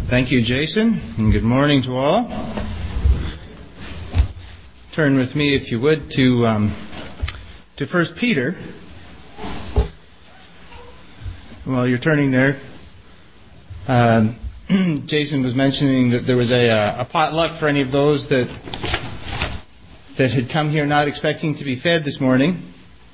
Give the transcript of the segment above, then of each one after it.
Thank you, Jason, and good morning to all. Turn with me, if you would, to 1 Peter. While you're turning there, Jason was mentioning that there was a potluck for any of those that had come here not expecting to be fed this morning.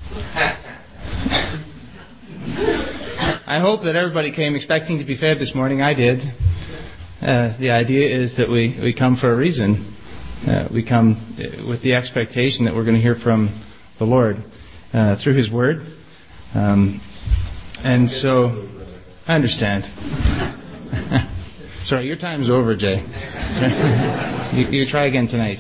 I hope that everybody came expecting to be fed this morning. I did. The idea is that we come for a reason. We come with the expectation that we're going to hear from the Lord through His Word. And so, I understand. Sorry, your time's over, Jay. You try again tonight.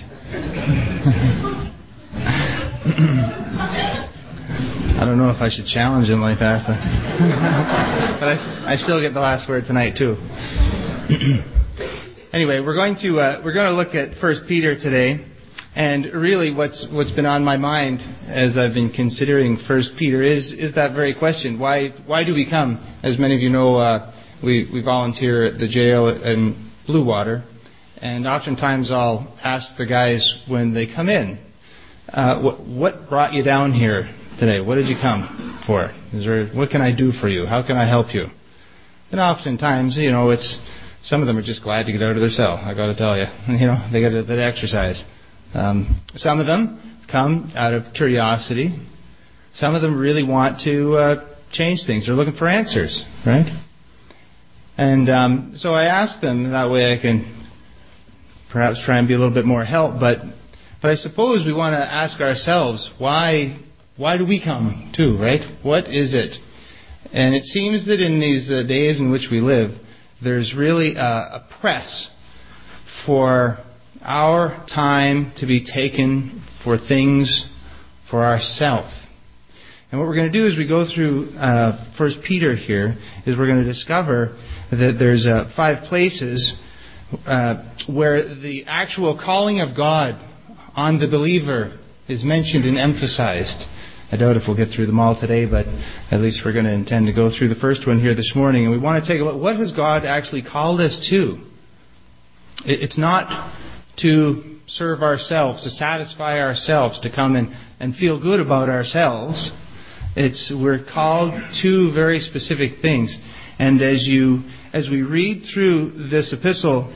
I don't know if I should challenge him like that, but I still get the last word tonight too. Anyway, we're going to look at 1 Peter today, and really what's been on my mind as I've been considering 1 Peter is that very question: why do we come? As many of you know, we volunteer at the jail in Bluewater, and oftentimes I'll ask the guys when they come in, what brought you down here today? What did you come for? What can I do for you? How can I help you? And oftentimes, it's some of them are just glad to get out of their cell. I got to tell you, they get that exercise. Some of them come out of curiosity. Some of them really want to change things. They're looking for answers, right? And so I ask them, that way I can perhaps try and be a little bit more help. But I suppose we want to ask ourselves, why do we come too, right? What is it? And it seems that in these days in which we live, there's really a press for our time to be taken for things for ourselves. And what we're going to do as we go through 1 Peter here is we're going to discover that there's 5 places where the actual calling of God on the believer is mentioned and emphasized. I doubt if we'll get through them all today, but at least we're going to intend to go through the first one here this morning. And we want to take a look. What has God actually called us to? It's not to serve ourselves, to satisfy ourselves, to come and feel good about ourselves. We're called to very specific things. And as we read through this epistle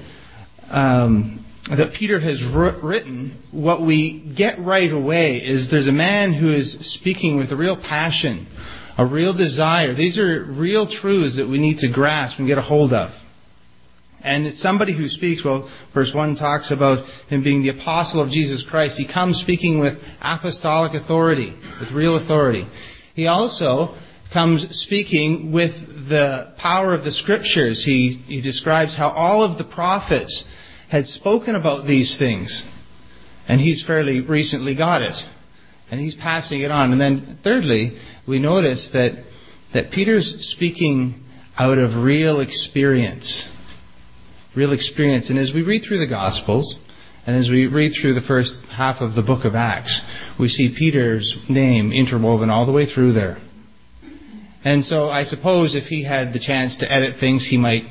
that Peter has written, what we get right away is there's a man who is speaking with a real passion, a real desire. These are real truths that we need to grasp and get a hold of. And it's somebody who speaks, verse 1 talks about him being the apostle of Jesus Christ. He comes speaking with apostolic authority, with real authority. He also comes speaking with the power of the Scriptures. He describes how all of the prophets had spoken about these things, and he's fairly recently got it, and he's passing it on. And then thirdly, we notice that Peter's speaking out of real experience. And as we read through the Gospels, and as we read through the first half of the book of Acts, we see Peter's name interwoven all the way through there. And so I suppose if he had the chance to edit things, he might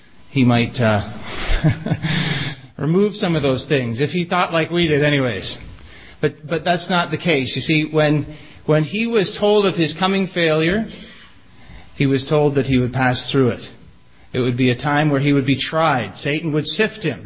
remove some of those things, if he thought like we did anyways. But that's not the case. You see, when he was told of his coming failure, he was told that he would pass through it. It would be a time where he would be tried. Satan would sift him.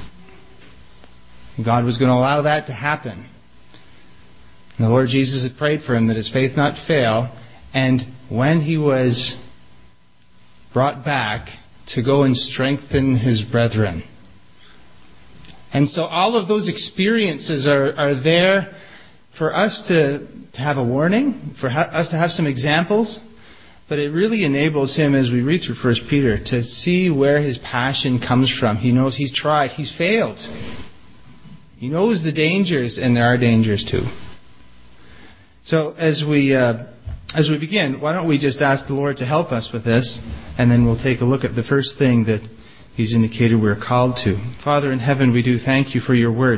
And God was going to allow that to happen. And the Lord Jesus had prayed for him that his faith not fail. And when he was brought back, to go and strengthen his brethren. And so all of those experiences are there for us to have a warning, for us to have some examples, but it really enables him, as we read through 1 Peter, to see where his passion comes from. He knows he's tried, he's failed. He knows the dangers, and there are dangers too. So as we begin, why don't we just ask the Lord to help us with this, and then we'll take a look at the first thing that He's indicated we're called to. Father in heaven, we do thank You for Your Word.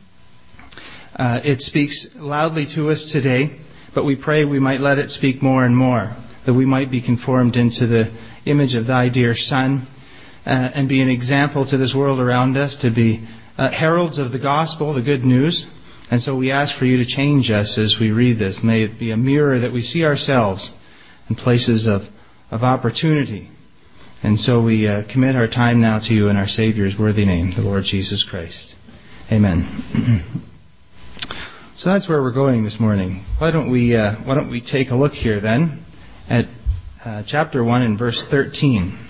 It speaks loudly to us today, but we pray we might let it speak more and more, that we might be conformed into the image of Thy dear Son, and be an example to this world around us, to be heralds of the gospel, the good news. And so we ask for you to change us as we read this. May it be a mirror that we see ourselves in places of opportunity. And so we commit our time now to you in our Savior's worthy name, the Lord Jesus Christ. Amen. So that's where we're going this morning. Why don't we take a look here then at chapter 1 and verse 13.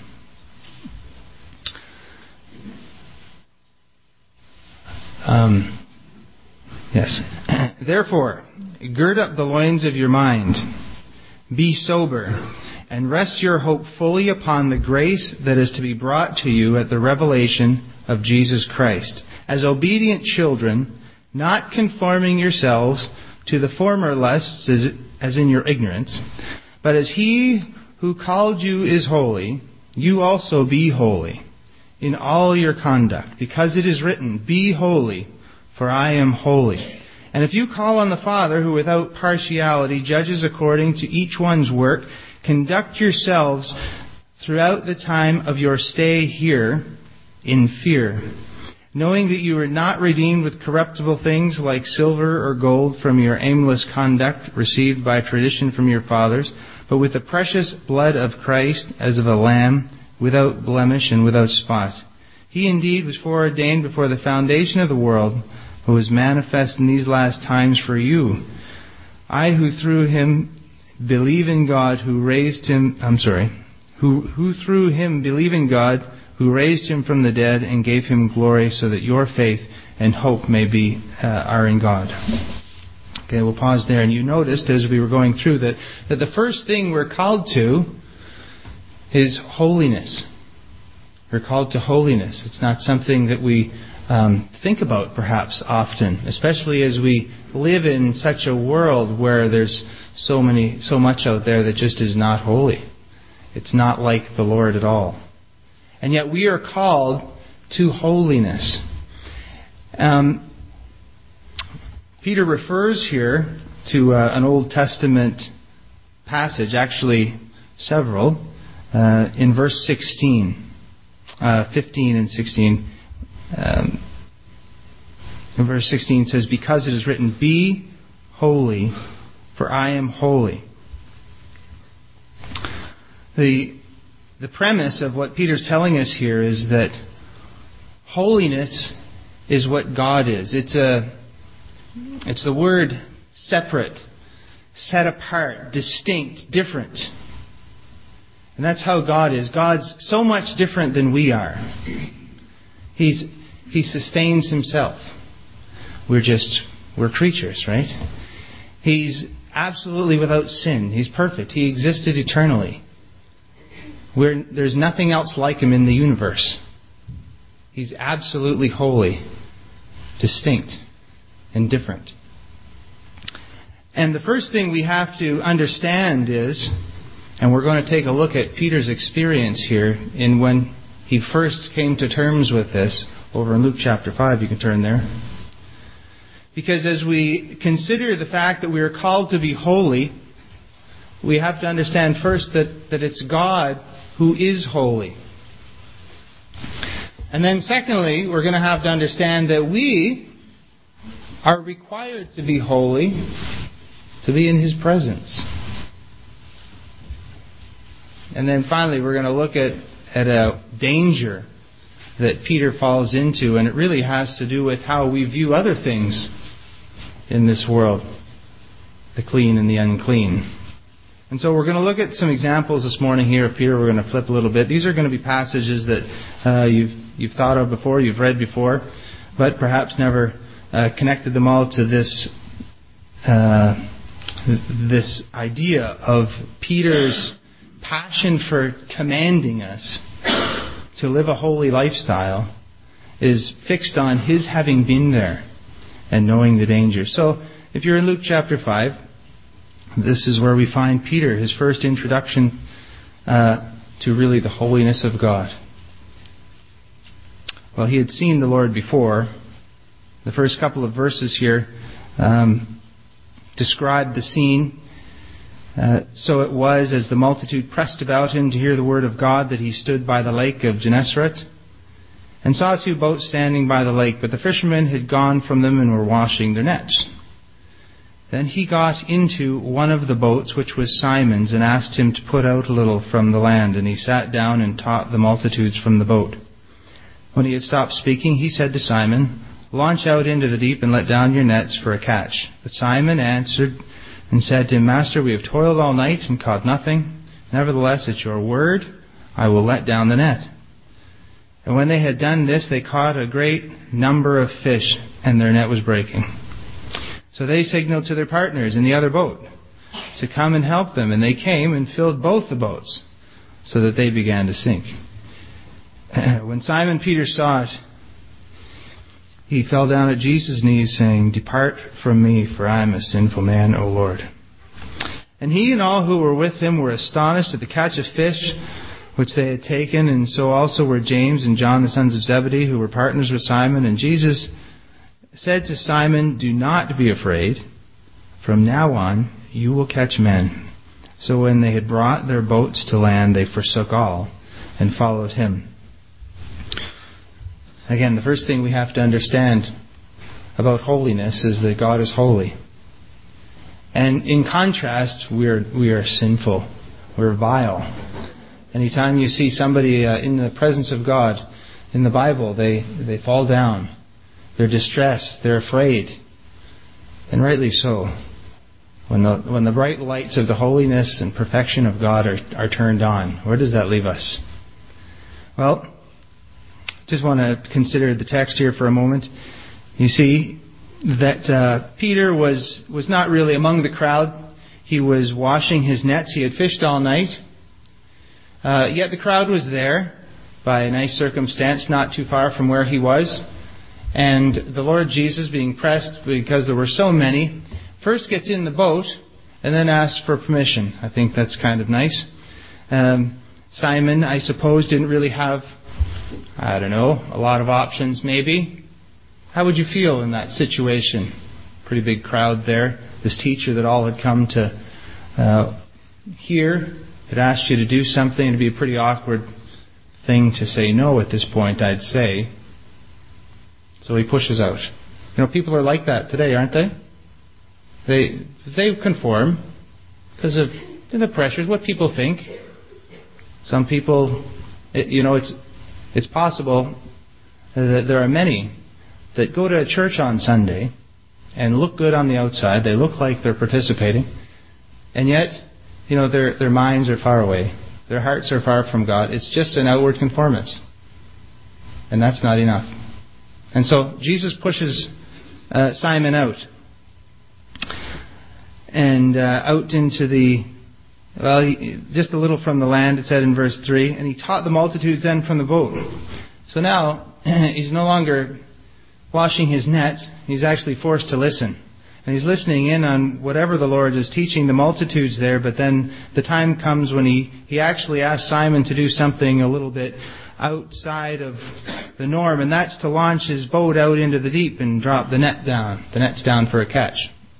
Yes. Therefore, gird up the loins of your mind, be sober, and rest your hope fully upon the grace that is to be brought to you at the revelation of Jesus Christ. As obedient children, not conforming yourselves to the former lusts as in your ignorance, but as He who called you is holy, you also be holy in all your conduct, because it is written, Be holy, for I am holy. And if you call on the Father, who without partiality judges according to each one's work, conduct yourselves throughout the time of your stay here in fear, knowing that you were not redeemed with corruptible things like silver or gold from your aimless conduct received by tradition from your fathers, but with the precious blood of Christ as of a lamb, without blemish and without spot. He indeed was foreordained before the foundation of the world, but was manifest in these last times for you. I who through him believe in God who raised him, who through him believe in God who raised him from the dead and gave him glory, so that your faith and hope are in God. Okay, we'll pause there. And you noticed as we were going through that the first thing we're called to is holiness. We're called to holiness. It's not something that we think about perhaps often, especially as we live in such a world where there's so much out there that just is not holy. It's not like the Lord at all. And yet we are called to holiness. Peter refers here to an Old Testament passage, actually several, in verse 16, 15 and 16. In verse 16 it says, Because it is written, Be holy, for I am holy. The premise of what Peter's telling us here is that holiness is what God is. It's the word separate, set apart, distinct, different. And that's how God is. God's so much different than we are. He sustains himself. We're creatures, right? He's absolutely without sin. He's perfect. He existed eternally. There's nothing else like him in the universe. He's absolutely holy, distinct, and different. And the first thing we have to understand is, and we're going to take a look at Peter's experience here in when he first came to terms with this, over in Luke chapter 5, you can turn there. Because as we consider the fact that we are called to be holy, we have to understand first that it's God who is holy. And then secondly, we're going to have to understand that we are required to be holy to be in His presence. And then finally, we're going to look at a danger that Peter falls into, and it really has to do with how we view other things in this world, the clean and the unclean. And so we're going to look at some examples this morning here of Peter. We're going to flip a little bit. These are going to be passages that you've thought of before, you've read before, but perhaps never connected them all to this idea of Peter's passion for commanding us to live a holy lifestyle is fixed on his having been there and knowing the danger. So if you're in Luke chapter 5, this is where we find Peter, his first introduction to really the holiness of God. Well, he had seen the Lord before. The first couple of verses here describe the scene. So it was, as the multitude pressed about him to hear the word of God, that he stood by the lake of Gennesaret, and saw 2 boats standing by the lake, but the fishermen had gone from them and were washing their nets. Then he got into one of the boats, which was Simon's, and asked him to put out a little from the land, and he sat down and taught the multitudes from the boat. When he had stopped speaking, he said to Simon, "Launch out into the deep and let down your nets for a catch." But Simon answered and said to him, "Master, we have toiled all night and caught nothing. Nevertheless, at your word, I will let down the net." And when they had done this, they caught a great number of fish, and their net was breaking. So they signaled to their partners in the other boat to come and help them, and they came and filled both the boats, so that they began to sink. When Simon Peter saw it, he fell down at Jesus' knees, saying, "Depart from me, for I am a sinful man, O Lord." And he and all who were with him were astonished at the catch of fish which they had taken, and so also were James and John, the sons of Zebedee, who were partners with Simon. And Jesus said to Simon, "Do not be afraid. From now on you will catch men." So when they had brought their boats to land, they forsook all and followed him. Again, the first thing we have to understand about holiness is that God is holy. And in contrast, we are sinful. We're vile. Anytime you see somebody in the presence of God in the Bible, they fall down. They're distressed. They're afraid. And rightly so. When the bright lights of the holiness and perfection of God are turned on, where does that leave us? Well, just want to consider the text here for a moment. You see that Peter was not really among the crowd. He was washing his nets. He had fished all night. Yet the crowd was there by a nice circumstance, not too far from where he was. And the Lord Jesus, being pressed because there were so many, first gets in the boat and then asks for permission. I think that's kind of nice. Simon, I suppose, didn't really have, a lot of options maybe. How would you feel in that situation? Pretty big crowd there. This teacher that all had come to hear had asked you to do something. It'd be a pretty awkward thing to say no at this point, I'd say. So he pushes out. People are like that today, aren't they? They conform because of the pressures, what people think. Some people, it's possible that there are many that go to a church on Sunday and look good on the outside. They look like they're participating. And yet, their minds are far away. Their hearts are far from God. It's just an outward conformance. And that's not enough. And so Jesus pushes Simon out. And out into just a little from the land, it said in verse 3. And he taught the multitudes then from the boat. So now, he's no longer washing his nets. He's actually forced to listen. And he's listening in on whatever the Lord is teaching the multitudes there. But then the time comes when he actually asks Simon to do something a little bit outside of the norm. And that's to launch his boat out into the deep and drop the net down. The net's down for a catch.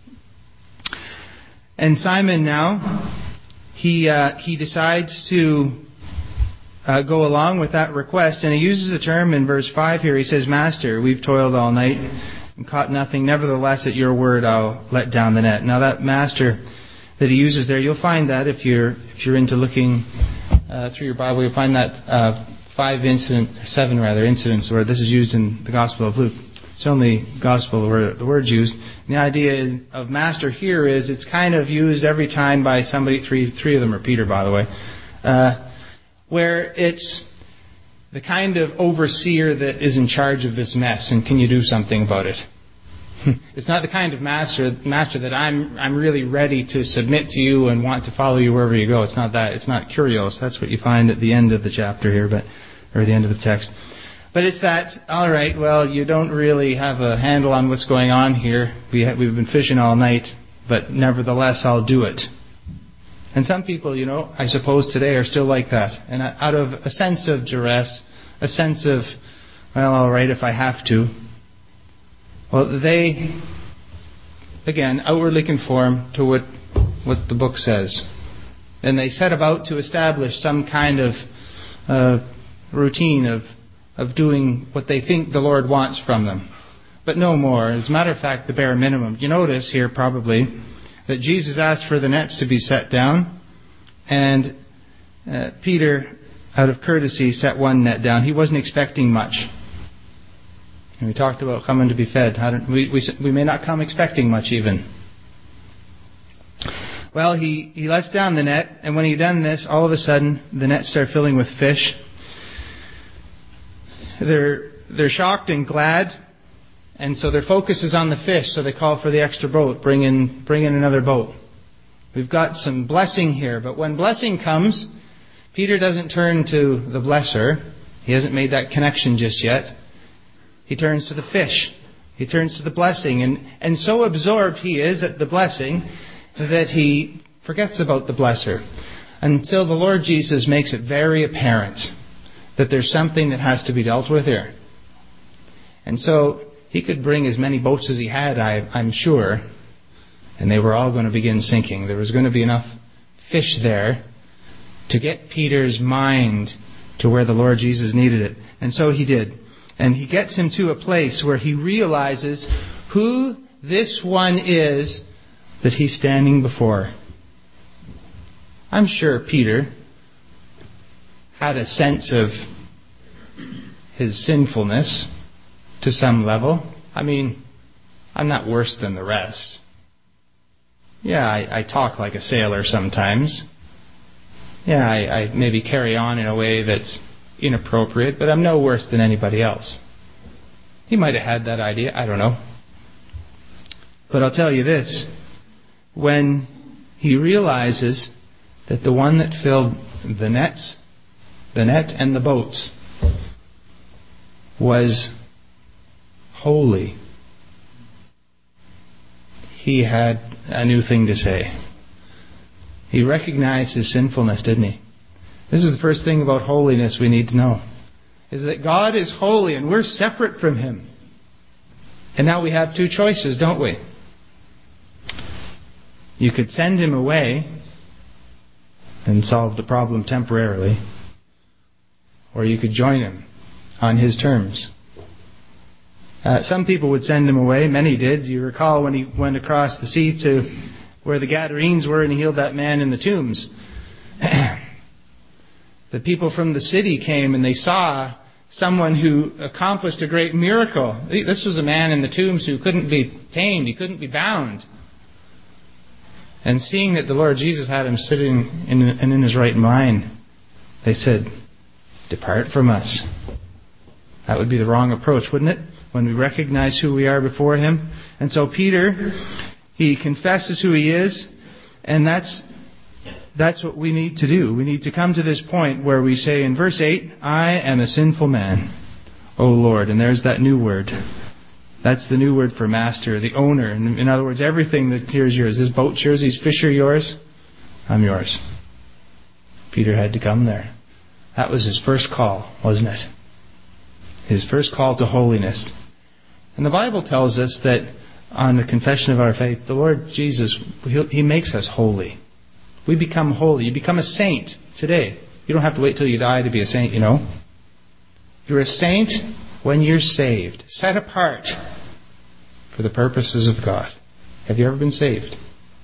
And Simon now, he decides to go along with that request. And he uses a term in verse 5 here. He says, "Master, we've toiled all night and caught nothing. Nevertheless, at your word, I'll let down the net." Now that master that he uses there, you'll find that if you're into looking through your Bible, you'll find that 7 incidents where this is used in the Gospel of Luke. It's the only Gospel where the word's used. And the idea of master here is it's kind of used every time by somebody. Three of them are Peter, by the way, where it's the kind of overseer that is in charge of this mess, and can you do something about it? It's not the kind of master that I'm really ready to submit to you and want to follow you wherever you go. It's not that. It's not kurios. That's what you find at the end of the chapter here, or the end of the text. But it's that, all right, well, you don't really have a handle on what's going on here. We've been fishing all night, but nevertheless, I'll do it. And some people, I suppose today are still like that. And out of a sense of duress, a sense of, well, all right, if I have to. Well, they, again, outwardly conform to what what the book says. And they set about to establish some kind of routine of doing what they think the Lord wants from them. But no more. As a matter of fact, the bare minimum. You notice here probably that Jesus asked for the nets to be set down, and Peter, out of courtesy, set one net down. He wasn't expecting much. And we talked about coming to be fed. We may not come expecting much even. Well, he lets down the net, and when he done this, all of a sudden the nets start filling with fish. They're shocked and glad, and so their focus is on the fish. So they call for the extra boat. Bring in another boat. We've got some blessing here, but when blessing comes, Peter doesn't turn to the blesser. He hasn't made that connection just yet. He turns to the fish. He turns to the blessing, and so absorbed he is at the blessing that he forgets about the blesser until the Lord Jesus makes it very apparent that there's something that has to be dealt with here. And so he could bring as many boats as he had, I'm sure, and they were all going to begin sinking. There was going to be enough fish there to get Peter's mind to where the Lord Jesus needed it. And so he did. And he gets him to a place where he realizes who this one is that he's standing before. I'm sure Peter had a sense of his sinfulness to some level. I mean, I'm not worse than the rest. Yeah, I talk like a sailor sometimes. Yeah, I maybe carry on in a way that's inappropriate, but I'm no worse than anybody else. He might have had that idea. I don't know. But I'll tell you this. When he realizes that the one that filled the net and the boats was holy, he had a new thing to say. He recognized his sinfulness, didn't he? This is the first thing about holiness we need to know, is that God is holy and we're separate from Him. And now we have two choices, don't we? You could send Him away and solve the problem temporarily, or you could join Him on His terms. Some people would send Him away. Many did. You recall when He went across the sea to where the Gadarenes were and He healed that man in the tombs. The people from the city came and they saw someone who accomplished a great miracle. This was a man in the tombs who couldn't be tamed. He couldn't be bound. And seeing that the Lord Jesus had him sitting in his right mind, they said, "Depart from us." That would be the wrong approach, wouldn't it? When we recognize who we are before Him. And so Peter, he confesses who he is, and that's what we need to do. We need to come to this point where we say in verse 8, "I am a sinful man, O Lord." And there's that new word. That's the new word for master, the owner. In other words, everything that here is yours. This boat's yours, these fish are yours. I'm yours. Peter had to come there. That was his first call, wasn't it? His first call to holiness. And the Bible tells us that on the confession of our faith, the Lord Jesus, He makes us holy. We become holy. You become a saint today. You don't have to wait till you die to be a saint, you know. You're a saint when you're saved, set apart for the purposes of God. Have you ever been saved?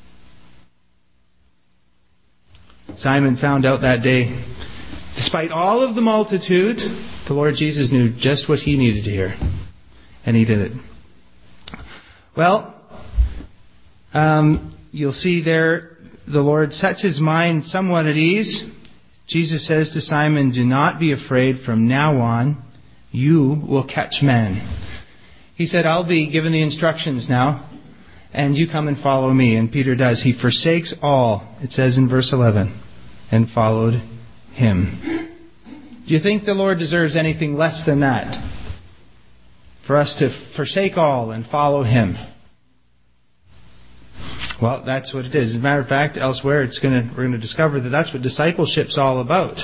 Simon found out that day, despite all of the multitude, the Lord Jesus knew just what he needed to hear. And he did it. Well, you'll see there, the Lord sets his mind somewhat at ease. Jesus says to Simon, "Do not be afraid. From now on, you will catch men." He said, "I'll be given the instructions now, and you come and follow me." And Peter does. He forsakes all, it says in verse 11, and followed him. Do you think the Lord deserves anything less than that? For us to forsake all and follow Him? Well, that's what it is. As a matter of fact, elsewhere we're going to discover that that's what discipleship's all about.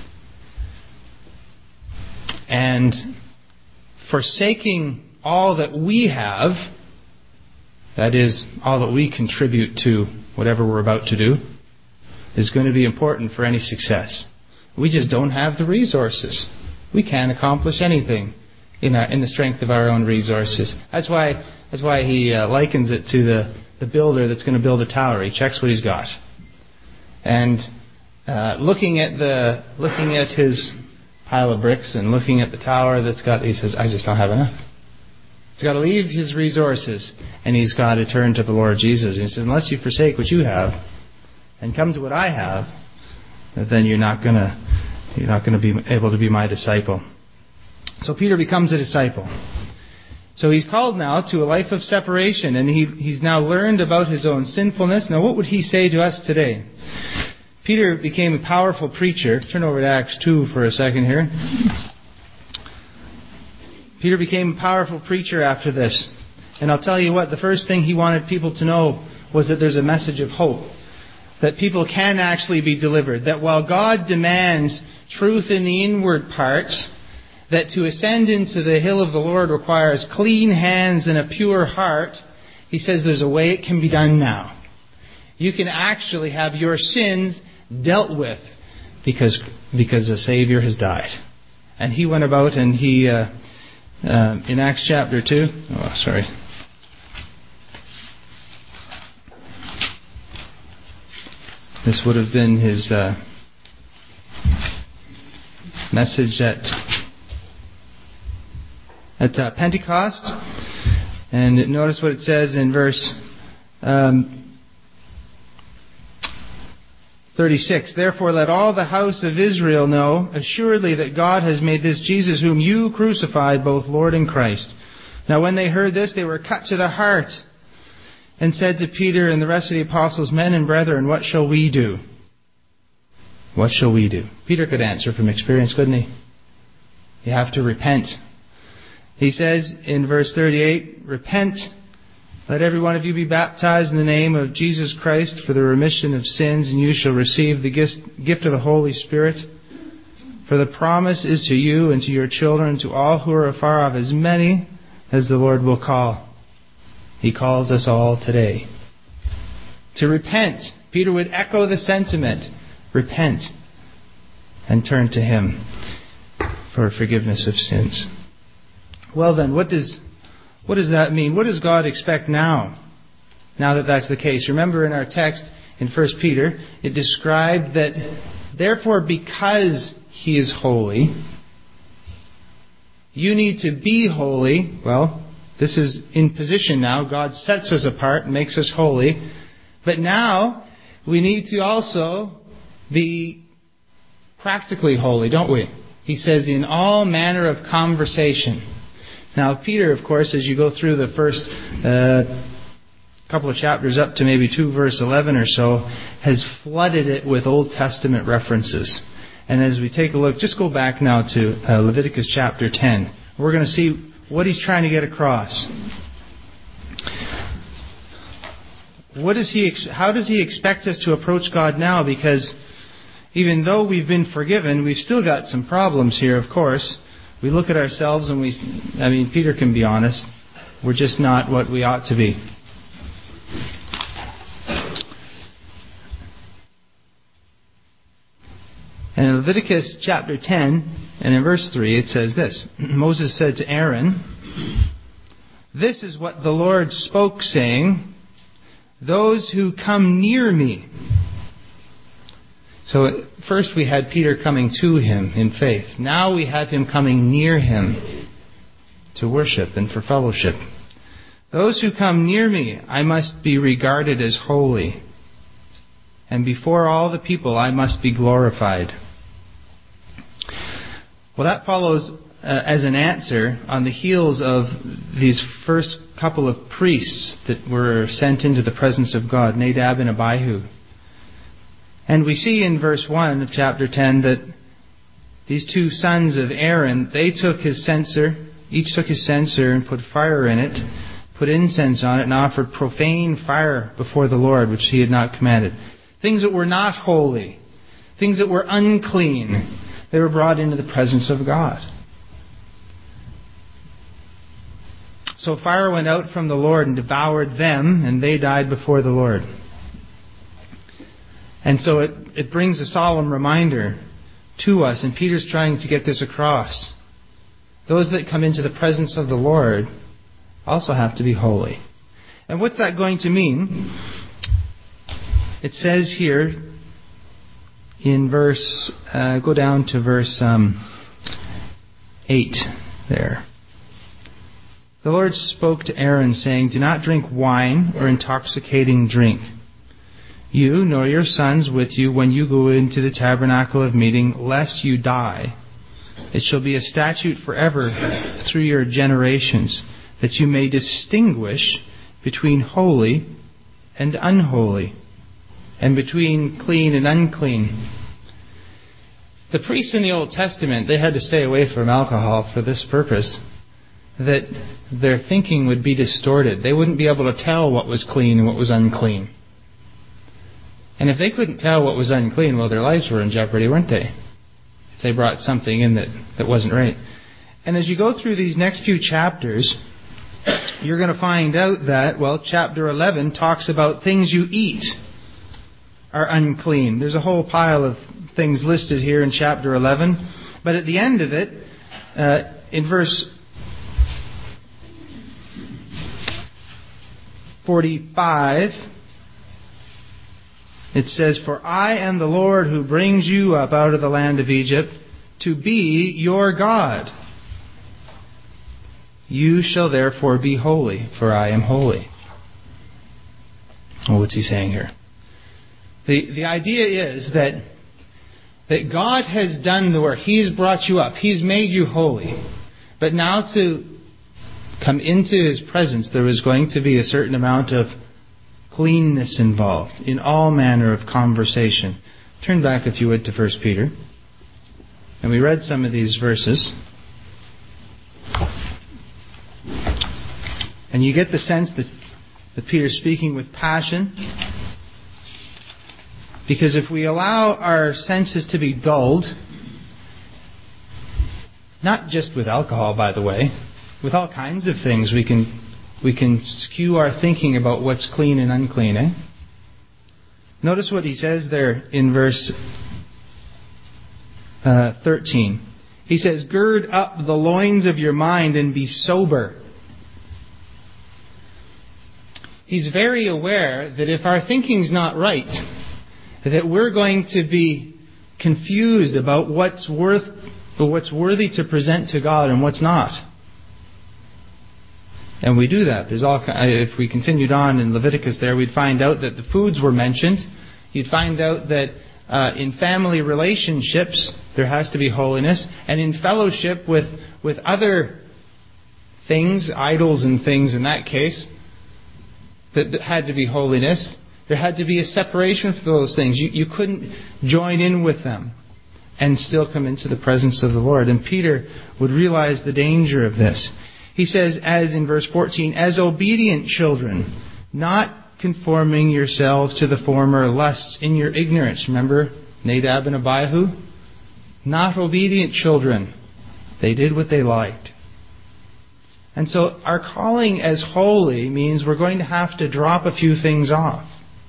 And forsaking all that we have, that is, all that we contribute to whatever we're about to do, is going to be important for any success. We just don't have the resources. We can't accomplish anything in the strength of our own resources. That's why he likens it to the builder that's going to build a tower. He checks what he's got. And looking at his pile of bricks and looking at the tower that's got, he says, I just don't have enough. He's got to leave his resources, and he's got to turn to the Lord Jesus. And he says, unless you forsake what you have and come to what I have, then you're not going to be able to be my disciple. So Peter becomes a disciple. So he's called now to a life of separation, and he's now learned about his own sinfulness. Now, what would he say to us today? Peter became a powerful preacher. Turn over to Acts 2 for a second here. Peter became a powerful preacher after this. And I'll tell you what, the first thing he wanted people to know was that there's a message of hope. That people can actually be delivered. That while God demands truth in the inward parts, that to ascend into the hill of the Lord requires clean hands and a pure heart, he says there's a way it can be done now. You can actually have your sins dealt with because a Savior has died. And he went about and he, in Acts chapter 2, this would have been his message at Pentecost. And notice what it says in verse 36. Therefore let all the house of Israel know assuredly that God has made this Jesus whom you crucified both Lord and Christ. Now when they heard this, they were cut to the heart and said to Peter and the rest of the apostles, Men and brethren, what shall we do? What shall we do? Peter could answer from experience, couldn't he? You have to repent. He says in verse 38, Repent, let every one of you be baptized in the name of Jesus Christ for the remission of sins, and you shall receive the gift of the Holy Spirit. For the promise is to you and to your children, and to all who are afar off, as many as the Lord will call. He calls us all today to repent. Peter would echo the sentiment. Repent and turn to Him for forgiveness of sins. Well then, what does that mean? What does God expect now? Now that that's the case. Remember in our text in 1 Peter, it described that therefore because He is holy, you need to be holy. Well, this is in position now. God sets us apart and makes us holy. But now we need to also be practically holy, don't we? He says, in all manner of conversation. Now, Peter, of course, as you go through the first couple of chapters up to maybe 2 verse 11 or so, has flooded it with Old Testament references. And as we take a look, just go back now to Leviticus chapter 10. We're going to see what he's trying to get across. How does he expect us to approach God now? Because even though we've been forgiven, we've still got some problems here, of course. We look at ourselves and Peter can be honest. We're just not what we ought to be. And in Leviticus chapter 10, and in verse 3, it says this. Moses said to Aaron, This is what the Lord spoke, saying, Those who come near me. So first we had Peter coming to Him in faith. Now we have him coming near Him to worship and for fellowship. Those who come near me, I must be regarded as holy. And before all the people, I must be glorified. Well, that follows as an answer on the heels of these first couple of priests that were sent into the presence of God, Nadab and Abihu. And we see in verse 1 of chapter 10 that these two sons of Aaron, they took his censer, each took his censer and put fire in it, put incense on it, and offered profane fire before the Lord, which He had not commanded. Things that were not holy, things that were unclean, they were brought into the presence of God. So fire went out from the Lord and devoured them, and they died before the Lord. And so it brings a solemn reminder to us, and Peter's trying to get this across. Those that come into the presence of the Lord also have to be holy. And what's that going to mean? It says here in verse, go down to verse 8 there. The Lord spoke to Aaron, saying, "Do not drink wine or intoxicating drink, you nor your sons with you, when you go into the tabernacle of meeting, lest you die. It shall be a statute forever through your generations, that you may distinguish between holy and unholy, and between clean and unclean." The priests in the Old Testament, they had to stay away from alcohol for this purpose, that their thinking would be distorted. They wouldn't be able to tell what was clean and what was unclean. And if they couldn't tell what was unclean, well, their lives were in jeopardy, weren't they? If they brought something in that wasn't right. And as you go through these next few chapters, you're going to find out that, well, chapter 11 talks about things you eat are unclean. There's a whole pile of things listed here in chapter 11. But at the end of it, in verse 45, it says, "For I am the Lord who brings you up out of the land of Egypt to be your God. You shall therefore be holy, for I am holy." Well, what's he saying here? The idea is that God has done the work. He's brought you up. He's made you holy. But now to come into His presence, there was going to be a certain amount of cleanness involved in all manner of conversation. Turn back, if you would, to 1 Peter. And we read some of these verses. And you get the sense that Peter's speaking with passion. Because if we allow our senses to be dulled, not just with alcohol, by the way, with all kinds of things, we can skew our thinking about what's clean and unclean. Notice what he says there in verse 13. He says, "Gird up the loins of your mind and be sober." He's very aware that if our thinking's not right, that we're going to be confused about what's worthy to present to God and what's not. And we do that. If we continued on in Leviticus there, we'd find out that the foods were mentioned. You'd find out that in family relationships there has to be holiness, and in fellowship with other things, idols and things in that case, that had to be holiness. There had to be a separation for those things. You couldn't join in with them and still come into the presence of the Lord. And Peter would realize the danger of this. He says, as in verse 14, "As obedient children, not conforming yourselves to the former lusts in your ignorance." Remember Nadab and Abihu? Not obedient children. They did what they liked. And so our calling as holy means we're going to have to drop a few things off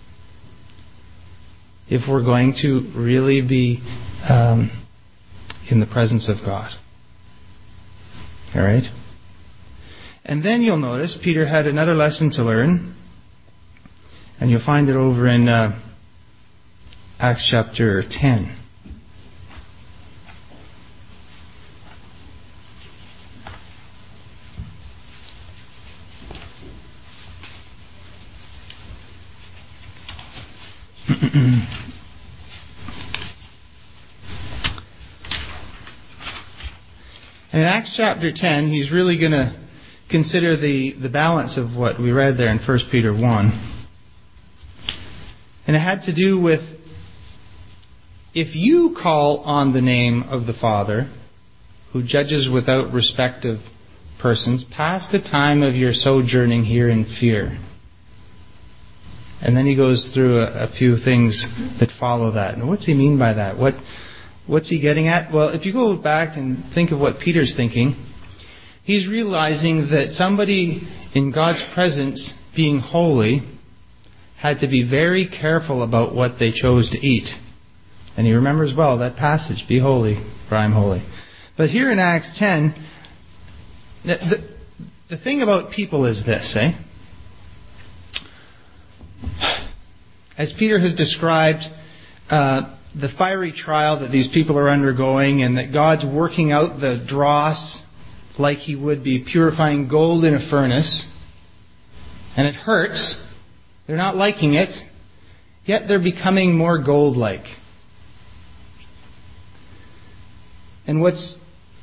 if we're going to really be in the presence of God. All right? And then you'll notice Peter had another lesson to learn. And you'll find it over in Acts chapter 10. In Acts chapter 10, he's really going to consider the balance of what we read there in 1 Peter 1. And it had to do with, if you call on the name of the Father, who judges without respect of persons, pass the time of your sojourning here in fear. And then he goes through a few things that follow that. And what's he mean by that? What's he getting at? Well, if you go back and think of what Peter's thinking, he's realizing that somebody in God's presence being holy had to be very careful about what they chose to eat. And he remembers well that passage, be holy, for I am holy. But here in Acts 10, the thing about people is this, As Peter has described the fiery trial that these people are undergoing, and that God's working out the dross like He would be purifying gold in a furnace, and it hurts. They're not liking it, yet they're becoming more gold-like. And what's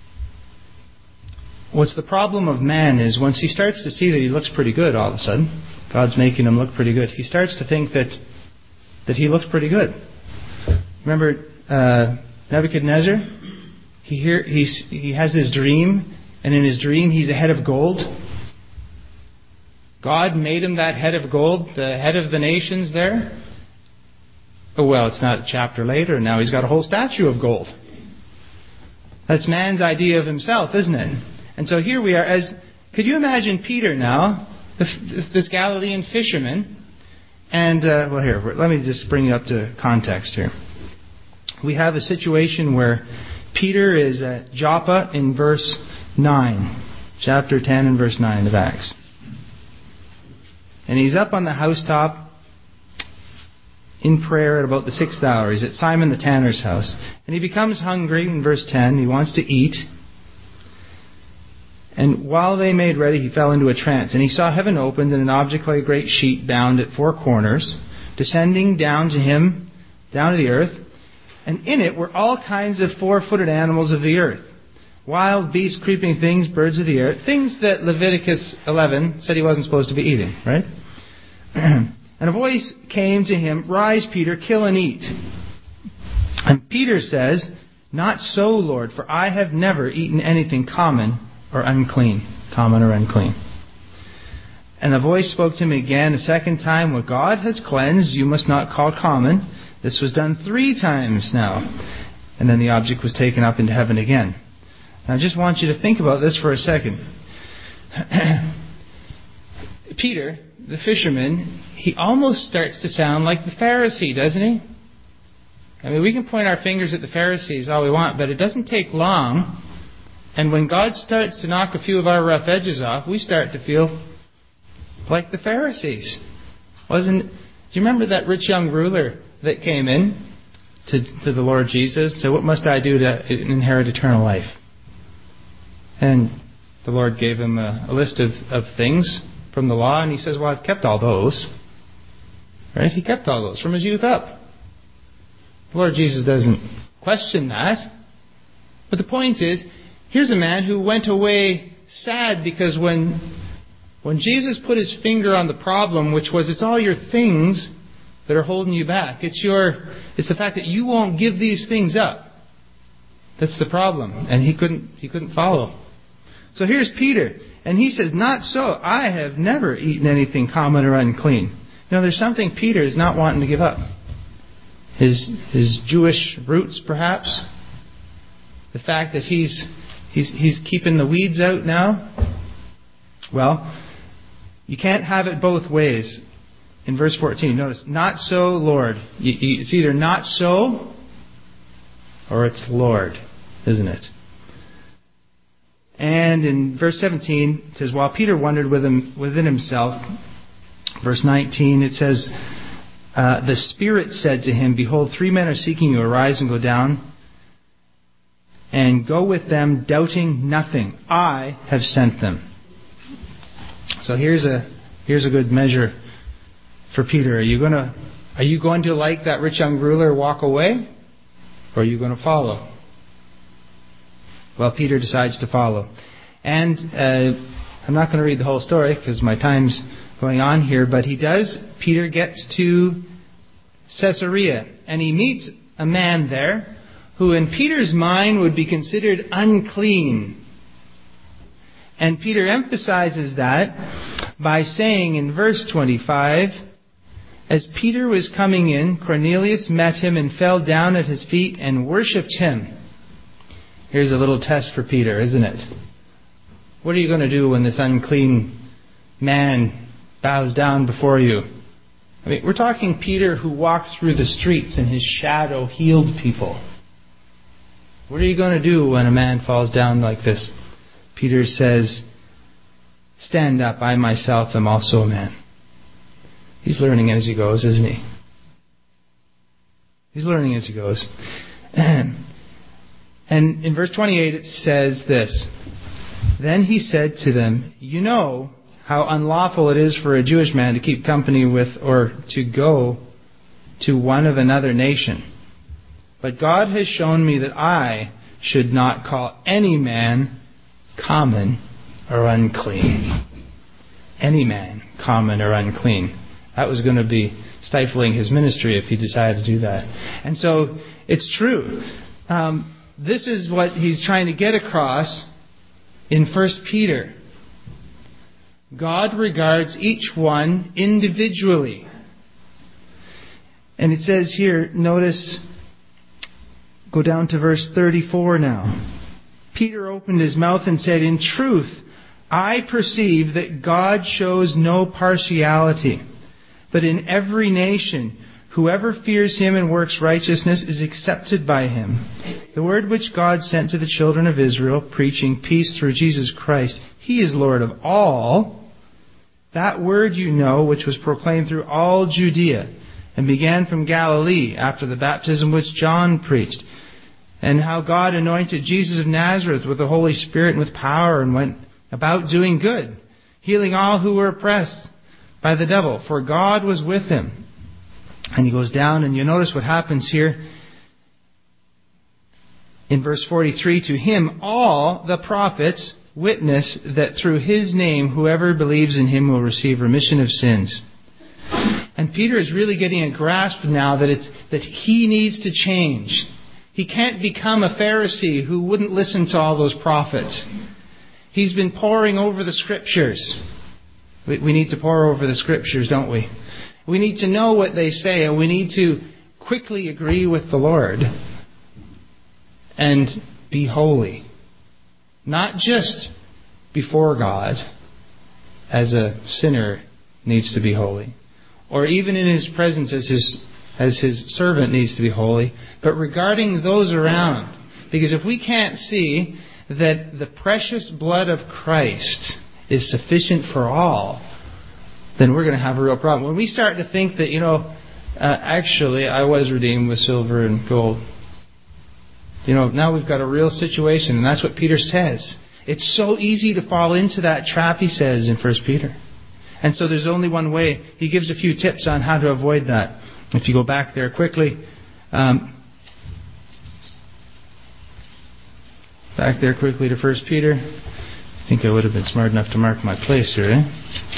the problem of man is once he starts to see that he looks pretty good all of a sudden, God's making him look pretty good, he starts to think that he looks pretty good. Remember Nebuchadnezzar? He has his dream, and in his dream he's a head of gold. God made him that head of gold, the head of the nations there. Oh, well, it's not a chapter later. Now he's got a whole statue of gold. That's man's idea of himself, isn't it? And so here we are. Could you imagine Peter now, this Galilean fisherman? And, here, let me just bring you up to context here. We have a situation where Peter is at Joppa in verse 9. Chapter 10 and verse 9 of Acts. And he's up on the housetop in prayer at about the 6th hour. He's at Simon the tanner's house. And he becomes hungry in verse 10. He wants to eat. And while they made ready, he fell into a trance. And he saw heaven opened, and an object like a great sheet bound at 4 corners, descending down to him, down to the earth. And in it were all kinds of 4-footed animals of the earth. Wild beasts, creeping things, birds of the air. Things that Leviticus 11 said he wasn't supposed to be eating, right? And a voice came to him, "Rise, Peter, kill and eat." And Peter says, "Not so, Lord, for I have never eaten anything common or unclean." Common or unclean. And the voice spoke to him again a second time, "What God has cleansed, you must not call common." This was done 3 times now. And then the object was taken up into heaven again. Now I just want you to think about this for a second. Peter, the fisherman, he almost starts to sound like the Pharisee, doesn't he? I mean, we can point our fingers at the Pharisees all we want, but it doesn't take long. And when God starts to knock a few of our rough edges off, we start to feel like the Pharisees. Do you remember that rich young ruler that came in to the Lord Jesus? So what must I do to inherit eternal life? And the Lord gave him a list of things from the law, and he says, "Well, I've kept all those." Right? He kept all those from his youth up. The Lord Jesus doesn't question that. But the point is, here's a man who went away sad because when Jesus put his finger on the problem, which was it's all your things that are holding you back. It's the fact that you won't give these things up. That's the problem. And he couldn't follow. So here's Peter, and he says, "Not so. I have never eaten anything common or unclean." There's something Peter is not wanting to give up. His Jewish roots, perhaps. The fact that he's keeping the weeds out now. Well, you can't have it both ways. In verse 14, notice, "Not so, Lord." It's either not so or it's Lord, isn't it? And in verse 17, it says, "While Peter wondered within himself," verse 19, it says, "The Spirit said to him, 'Behold, 3 men are seeking you. Arise and go down, and go with them, doubting nothing. I have sent them.'" So here's a good measure for Peter. Are you going to, like that rich young ruler, walk away, or are you going to follow? Well, Peter decides to follow. And I'm not going to read the whole story because my time's going on here, but he does. Peter gets to Caesarea, and he meets a man there who in Peter's mind would be considered unclean. And Peter emphasizes that by saying in verse 25, "As Peter was coming in, Cornelius met him and fell down at his feet and worshipped him." Here's a little test for Peter, isn't it? What are you going to do when this unclean man bows down before you? I mean, we're talking Peter who walked through the streets and his shadow healed people. What are you going to do when a man falls down like this? Peter says, "Stand up, I myself am also a man." He's learning as he goes, isn't he? He's learning as he goes. And in verse 28 it says this, "Then he said to them, you know how unlawful it is for a Jewish man to keep company with or to go to one of another nation. But God has shown me that I should not call any man common or unclean." Any man common or unclean. That was going to be stifling his ministry if he decided to do that. And so it's true. This is what he's trying to get across in 1 Peter. God regards each one individually. And it says here, notice, go down to verse 34 now. Peter opened his mouth and said, "In truth, I perceive that God shows no partiality, but in every nation, whoever fears Him and works righteousness is accepted by Him. The word which God sent to the children of Israel, preaching peace through Jesus Christ, He is Lord of all. That word you know, which was proclaimed through all Judea, and began from Galilee after the baptism which John preached, and how God anointed Jesus of Nazareth with the Holy Spirit and with power, and went about doing good, healing all who were oppressed by the devil, for God was with Him." And he goes down, and you notice what happens here in verse 43. "To Him all the prophets witness that through His name whoever believes in Him will receive remission of sins." And Peter is really getting a grasp now that he needs to change. He can't become a Pharisee who wouldn't listen to all those prophets. He's been poring over the Scriptures. We need to pore over the Scriptures, don't we? We need to know what they say, and we need to quickly agree with the Lord and be holy. Not just before God, as a sinner needs to be holy, or even in His presence as His servant needs to be holy, but regarding those around. Because if we can't see that the precious blood of Christ is sufficient for all, then we're going to have a real problem. When we start to think that, actually I was redeemed with silver and gold, now we've got a real situation. And that's what Peter says. It's so easy to fall into that trap, he says in 1 Peter. And so there's only one way. He gives a few tips on how to avoid that. If you go back there quickly, to 1 Peter. I think I would have been smart enough to mark my place here, eh?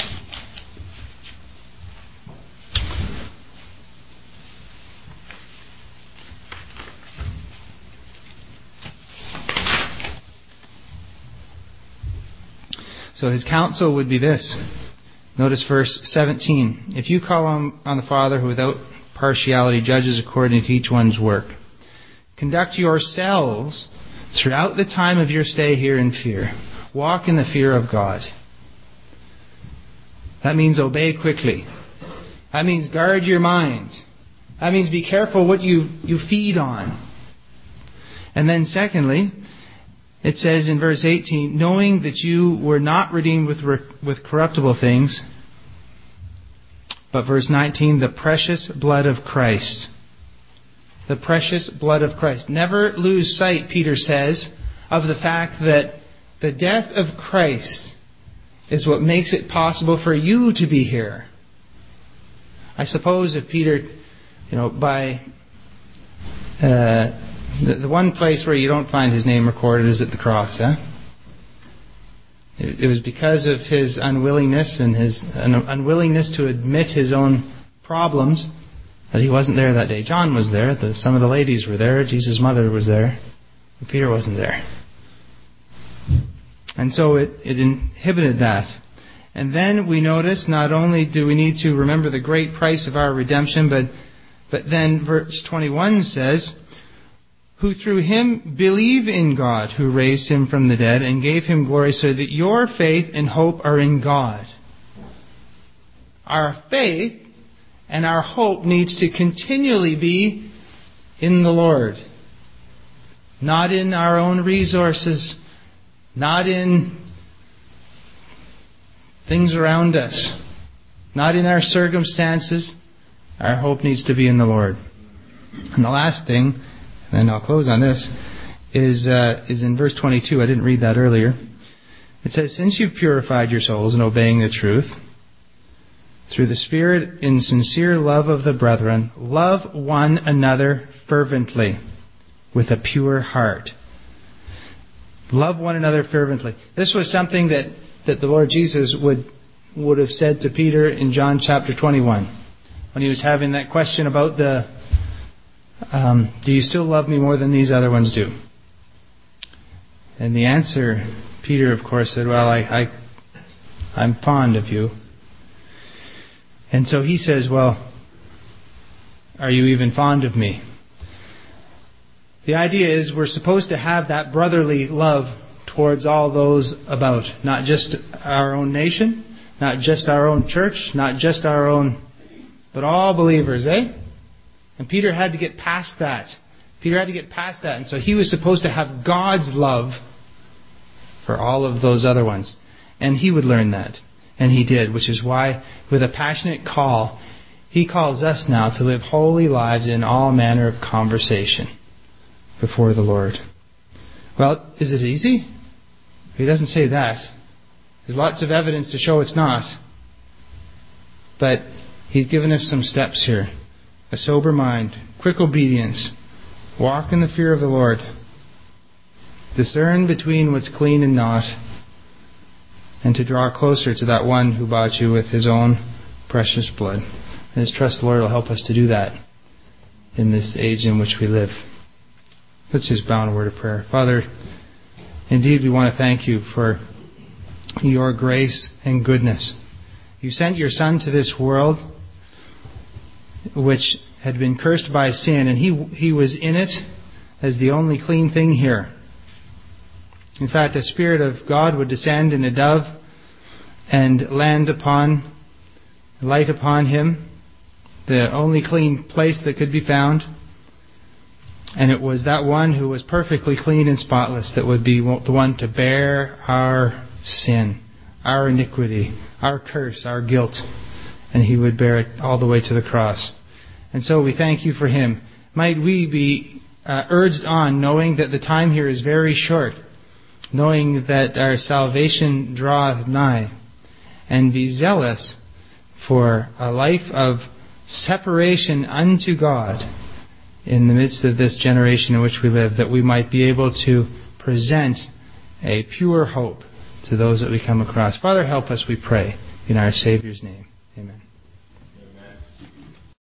So his counsel would be this. Notice verse 17. "If you call on the Father who without partiality judges according to each one's work, conduct yourselves throughout the time of your stay here in fear. Walk in the fear of God." That means obey quickly. That means guard your mind. That means be careful what you feed on. And then secondly, it says in verse 18, "Knowing that you were not redeemed with corruptible things," but verse 19, "the precious blood of Christ." The precious blood of Christ. Never lose sight, Peter says, of the fact that the death of Christ is what makes it possible for you to be here. I suppose if Peter, by the one place where you don't find his name recorded is at the cross, It was because of his unwillingness and his unwillingness to admit his own problems that he wasn't there that day. John was there. Some of the ladies were there. Jesus' mother was there. But Peter wasn't there. And so it inhibited that. And then we notice not only do we need to remember the great price of our redemption, but then verse 21 says, "Who through Him believe in God, who raised Him from the dead and gave Him glory, so that your faith and hope are in God." Our faith And our hope needs to continually be in the Lord. Not in our own resources. Not in things around us. Not in our circumstances. Our hope needs to be in the Lord. And the last thing, and I'll close on this, is in verse 22. I didn't read that earlier. It says, "Since you've purified your souls in obeying the truth, through the Spirit in sincere love of the brethren, love one another fervently with a pure heart." Love one another fervently. This was something that the Lord Jesus would have said to Peter in John chapter 21 when he was having that question about do you still love me more than these other ones do? And the answer, Peter, of course, said, well, I'm fond of you. And so he says, well, are you even fond of me? The idea is we're supposed to have that brotherly love towards all those about. Not just our own nation, not just our own church, not just our own, but all believers, eh? And Peter had to get past that. And so he was supposed to have God's love for all of those other ones. And he would learn that. And he did, which is why, with a passionate call, he calls us now to live holy lives in all manner of conversation before the Lord. Well, is it easy? He doesn't say that. There's lots of evidence to show it's not. But he's given us some steps here. A sober mind, quick obedience, walk in the fear of the Lord, discern between what's clean and not, and to draw closer to that one who bought you with his own precious blood. And his trust the Lord will help us to do that in this age in which we live. Let's just bow in a word of prayer. Father, indeed we want to thank you for your grace and goodness. You sent your Son to this world which had been cursed by sin, and he was in it as the only clean thing here. In fact, the Spirit of God would descend in a dove and light upon him, the only clean place that could be found. And it was that one who was perfectly clean and spotless that would be the one to bear our sin, our iniquity, our curse, our guilt. And he would bear it all the way to the cross. And so we thank you for him. Might we be urged on, knowing that the time here is very short, knowing that our salvation draweth nigh, and be zealous for a life of separation unto God in the midst of this generation in which we live, that we might be able to present a pure hope to those that we come across. Father, help us, we pray, in our Savior's name. Amen.